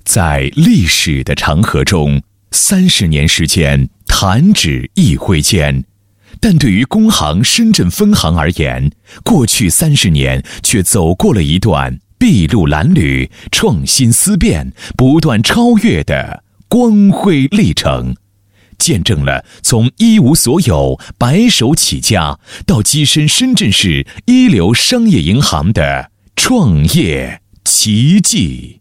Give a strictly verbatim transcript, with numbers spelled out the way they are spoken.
在历史的长河中，三十年时间弹指一挥间，但对于工行深圳分行而言，过去三十年却走过了一段筚路蓝缕、创新思变、不断超越的光辉历程，见证了从一无所有、白手起家到跻身深圳市一流商业银行的创业奇迹。